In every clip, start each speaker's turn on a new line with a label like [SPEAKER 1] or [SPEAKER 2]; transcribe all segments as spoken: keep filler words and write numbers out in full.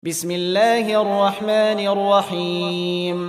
[SPEAKER 1] بسم الله الرحمن الرحيم.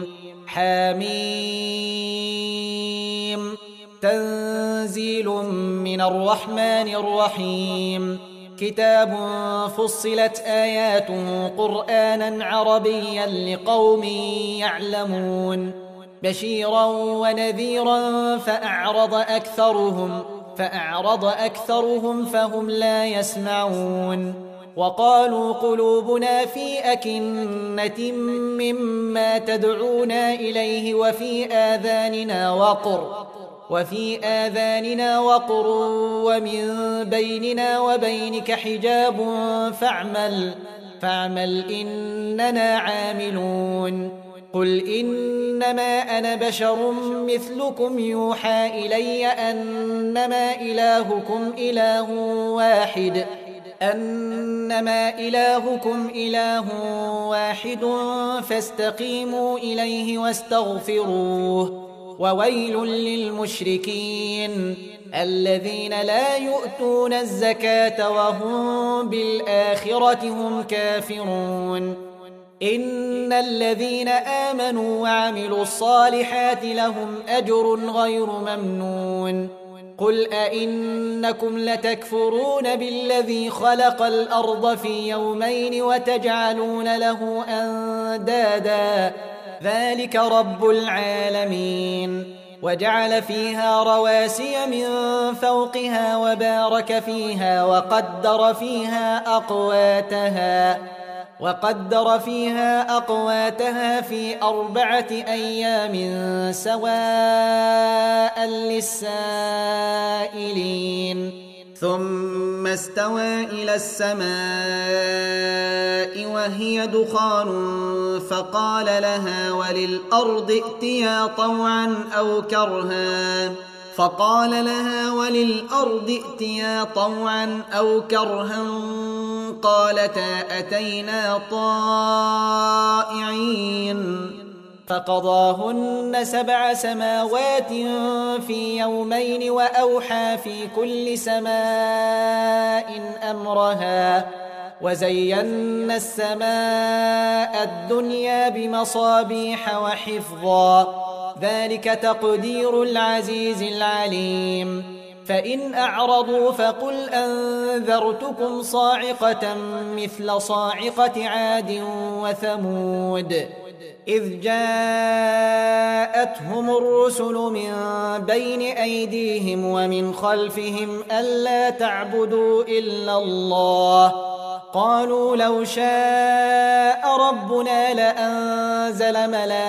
[SPEAKER 1] حميم. تنزيل من الرحمن الرحيم. كتاب فصلت آياته قرآنا عربيا لقوم يعلمون بشيرا ونذيرا فأعرض أكثرهم فأعرض أكثرهم فهم لا يسمعون. وقالوا قلوبنا في أكنة مما تدعونا إليه وفي آذاننا وقر وفي آذاننا وقر ومن بيننا وبينك حجاب فاعمل فاعمل إننا عاملون. قل إنما أنا بشر مثلكم يوحى إلي أنما إلهكم إله واحد أنما إلهكم إله واحد فاستقيموا إليه واستغفروه. وويل للمشركين الذين لا يؤتون الزكاة وهم بالآخرة هم كافرون. إن الذين آمنوا وعملوا الصالحات لهم أجر غير ممنون. قل أئنكم لتكفرون بالذي خلق الأرض في يومين وتجعلون له أندادا ذلك رب العالمين. وجعل فيها رواسي من فوقها وبارك فيها وقدر فيها أقواتها وقدر فيها أقواتها في أربعة أيام سواء للسائلين. ثم استوى إلى السماء وهي دخان فقال لها وللأرض ائتيا طوعا أو كرها فقال لها وللأرض ائتيا طوعا أو كرها قالتا أتينا طائعين. فقضاهن سبع سماوات في يومين وأوحى في كل سماء أمرها وزينا السماء الدنيا بمصابيح وحفظا ذلك تقدير العزيز العليم. فإن أعرضوا فقل أنذرتكم صاعقة مثل صاعقة عاد وثمود إذ جاءتهم الرسل من بين أيديهم ومن خلفهم ألا تعبدوا إلا الله قالوا لو شاء ربنا لأنزل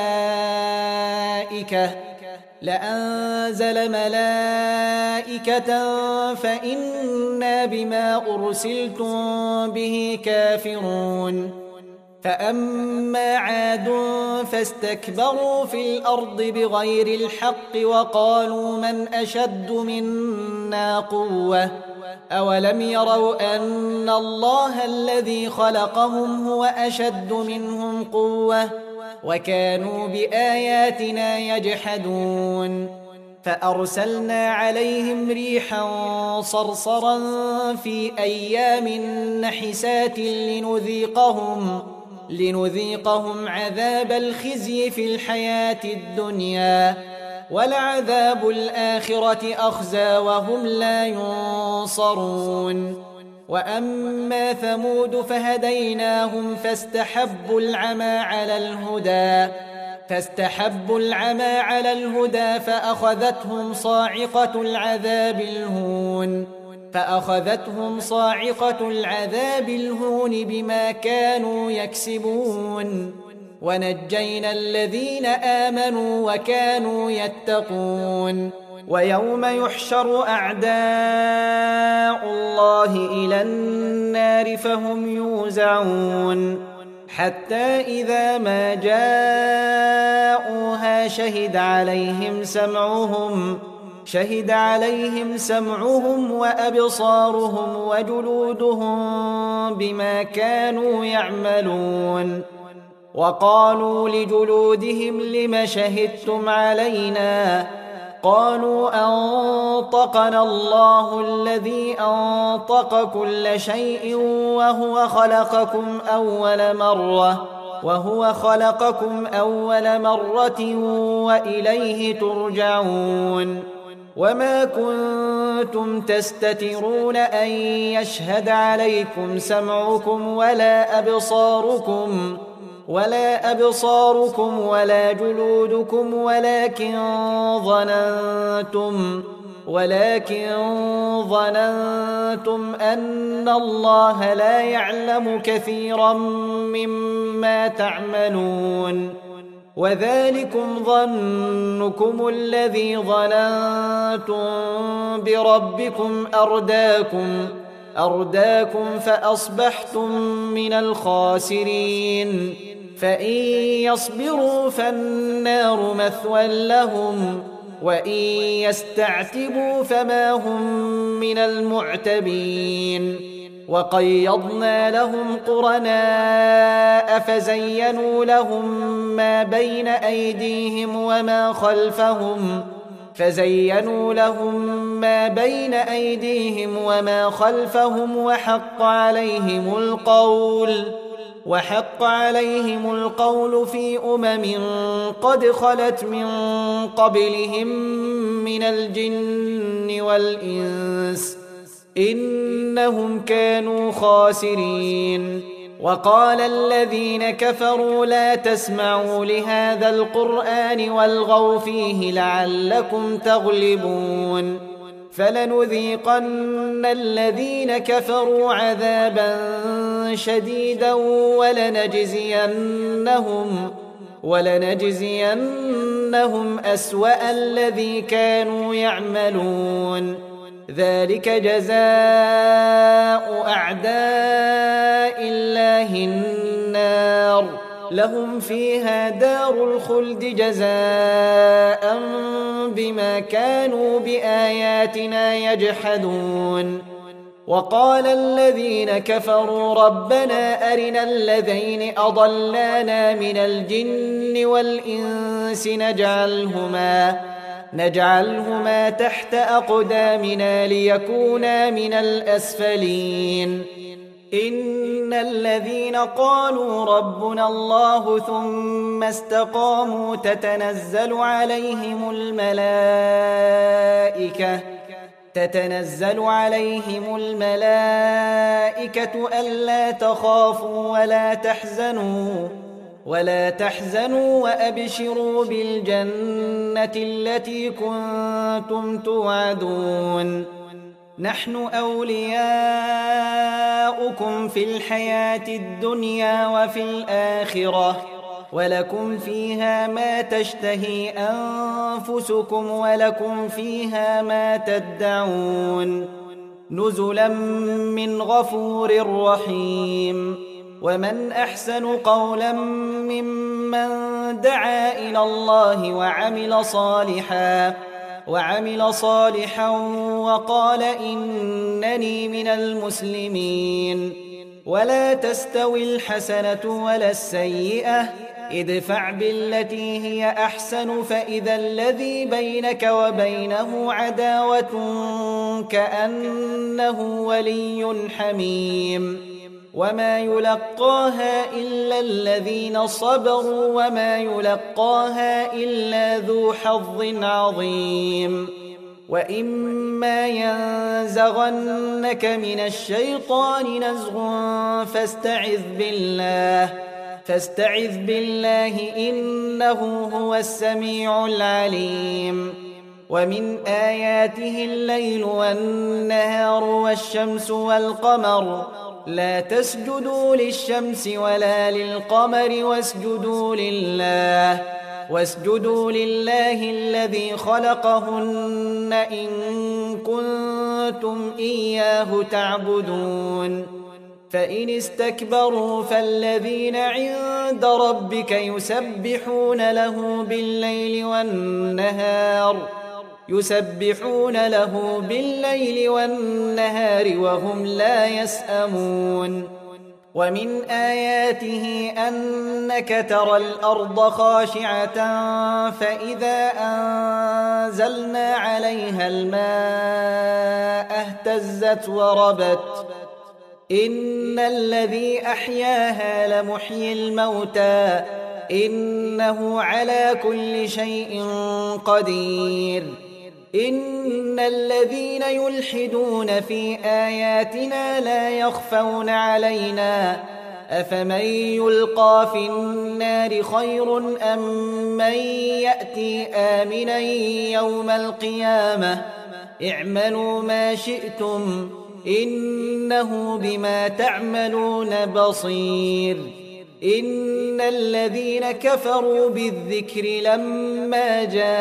[SPEAKER 1] ملائكة لأنزل ملائكة فإنا بما أرسلتم به كافرون. فأما عاد فاستكبروا في الأرض بغير الحق وقالوا من أشد منا قوة أولم يروا أن الله الذي خلقهم هو أشد منهم قوة وكانوا بآياتنا يجحدون. فأرسلنا عليهم ريحا صرصرا في أيام نحسات لنذيقهم لنذيقهم عذاب الخزي في الحياة الدنيا ولعذاب الآخرة أخزى وهم لا ينصرون. وأما ثمود فهديناهم فاستحبوا العمى على الهدى فاستحبوا العمى على الهدى فأخذتهم صاعقة العذاب الهون فأخذتهم صاعقة العذاب الهون بما كانوا يكسبون. ونجينا الذين آمنوا وكانوا يتقون. ويوم يحشر أعداء الله إلى النار فهم يوزعون حتى إذا ما جاءوها شهد عليهم سمعهم شهد عليهم سمعهم وأبصارهم وجلودهم بما كانوا يعملون. وقالوا لجلودهم لم شهدتم علينا قالوا أنطقنا الله الذي أنطق كل شيء وهو خلقكم أول مرة وهو خلقكم أول مرة وإليه ترجعون وما كنتم تستترون أن يشهد عليكم سمعكم ولا أبصاركم ولا أبصاركم ولا جلودكم ولكن ظننتم ولكن ظننتم أن الله لا يعلم كثيرا مما تعملون وذلكم ظنكم الذي ظننتم بربكم أرداكم أرداكم فأصبحتم من الخاسرين فإن يصبروا فالنار مثوى لهم وإن يستعتبوا فما هم من المعتبين وقيضنا لهم قرناء فزينوا لهم ما بين أيديهم وما خلفهم فزينوا لهم ما بين أيديهم وما خلفهم وحق عليهم القول وحق عليهم القول في أمم قد خلت من قبلهم من الجن والإنس إنهم كانوا خاسرين وقال الذين كفروا لا تسمعوا لهذا القرآن والغوا فيه لعلكم تغلبون فلنذيقن الذين كفروا عذابا شديدا ولنجزينهم ولنجزينهم أسوأ الذي كانوا يعملون ذلك جزاء أعداء الله النار لهم فيها دار الخلد جزاء بما كانوا بآياتنا يجحدون وقال الذين كفروا ربنا أرنا الذين أضلانا من الجن والإنس نجعلهما نجعلهما تحت أقدامنا ليكونا من الأسفلين إن الذين قالوا ربنا الله ثم استقاموا تتنزل عليهم الملائكة تتنزل عليهم الملائكة ألا تخافوا ولا تحزنوا ولا تحزنوا وأبشروا بالجنة التي كنتم توعدون نحن أولياؤكم في الحياة الدنيا وفي الآخرة ولكم فيها ما تشتهي أنفسكم ولكم فيها ما تدعون نزلا من غفور رحيم ومن أحسن قولا ممن دعا إلى الله وعمل صالحا وعمل صالحا وقال إنني من المسلمين ولا تستوي الحسنة ولا السيئة ادفع بالتي هي أحسن فإذا الذي بينك وبينه عداوة كأنه ولي حميم وما يلقاها إلا الذين صبروا وما يلقاها إلا ذو حظ عظيم وإما ينزغنك من الشيطان نزغ فاستعذ بالله فاستعذ بالله إنه هو السميع العليم ومن آياته الليل والنهار والشمس والقمر لا تسجدوا للشمس ولا للقمر واسجدوا لله واسجدوا لله الذي خلقهن إن كنتم إياه تعبدون فإن استكبروا فالذين عند ربك يسبحون له بالليل والنهار يسبحون له بالليل والنهار وهم لا يسأمون ومن آياته أنك ترى الأرض خاشعة فإذا أنزلنا عليها الماء اهتزت وربت إن الذي أحياها لمحيي الموتى إنه على كل شيء قدير إن الذين يلحدون في آياتنا لا يخفون علينا أفمن يلقى في النار خير أم من يأتي آمنا يوم القيامة اعملوا ما شئتم إنه بما تعملون بصير إن الذين كفروا بالذكر لما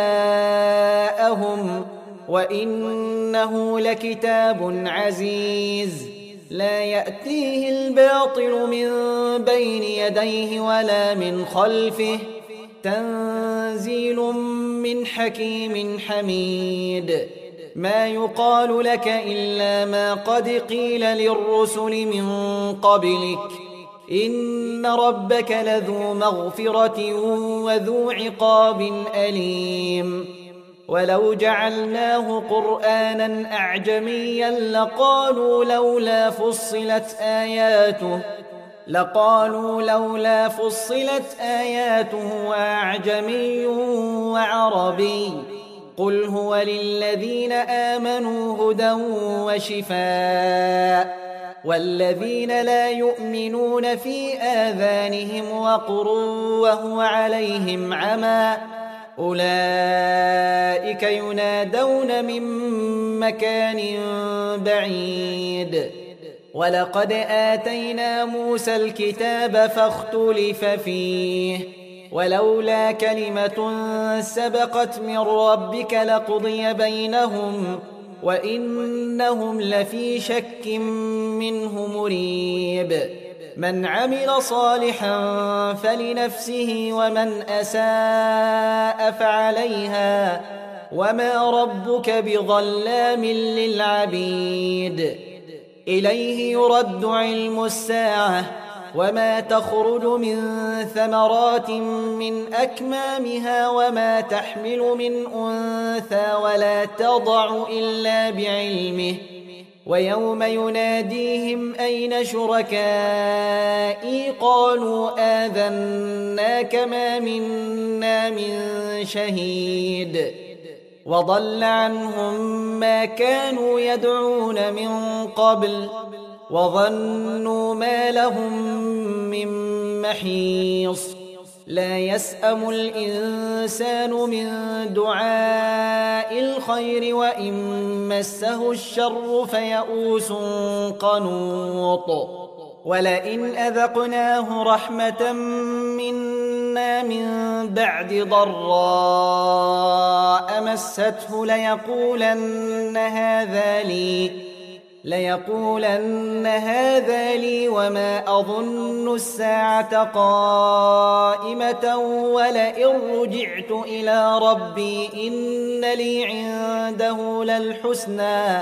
[SPEAKER 1] جاءهم وإنه لكتاب عزيز لا يأتيه الباطل من بين يديه ولا من خلفه تنزيل من حكيم حميد ما يقال لك إلا ما قد قيل للرسل من قبلك إن ربك لذو مغفرة وذو عقاب أليم ولو جعلناه قرآنا أعجميا لقالوا لولا فصلت آياته لقالوا لولا فصلت آياته أعجمي وعربي قل هو للذين آمنوا هدى وشفاء والذين لا يؤمنون في آذانهم وقر وهو عليهم عمى أولئك ينادون من مكان بعيد ولقد آتينا موسى الكتاب فاختلف فيه ولولا كلمة سبقت من ربك لقضي بينهم وإنهم لفي شك منه مريب من عمل صالحا فلنفسه ومن أساء فعليها وما ربك بظلام للعبيد إليه يرد علم الساعة وما تخرج من ثمرات من أكمامها وما تحمل من أنثى ولا تضع إلا بعلمه ويوم يناديهم أين شركائي قالوا آذناك ما منا من شهيد وضل عنهم ما كانوا يدعون من قبل وظنوا ما لهم من محيص لا يسأم الإنسان من دعاء الخير وإن مسه الشر فيئوس قنوط ولئن أذقناه رحمة منا من بعد ضراء مسته ليقولن هذا لي ليقولن هذا لي وما أظن الساعة قائمة ولئن رجعت إلى ربي إن لي عنده للحسنى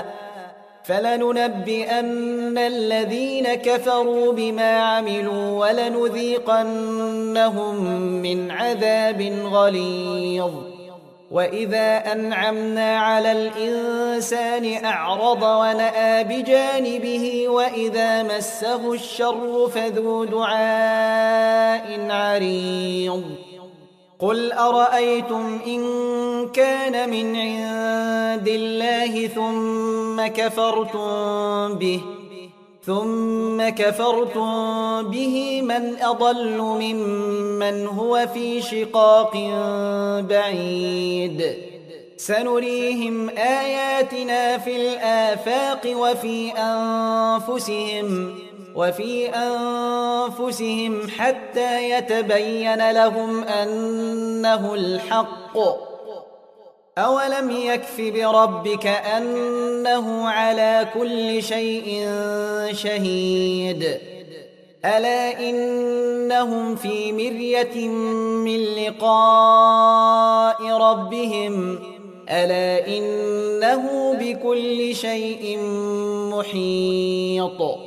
[SPEAKER 1] فلننبئن الذين كفروا بما عملوا ولنذيقنهم من عذاب غليظ وإذا أنعمنا على الإنسان أعرض ونأى بجانبه وإذا مسه الشر فذو دعاء عريض قل أرأيتم إن كان من عند الله ثم كفرتم به ثم كفرتم به من أضل ممن هو في شقاق بعيد سنريهم آياتنا في الآفاق وفي أنفسهم وفي أنفسهم حتى يتبين لهم أنه الحق أولم يكف بربك أنه على كل شيء شهيد ألا إنهم في مرية من لقاء ربهم ألا إنه بكل شيء محيط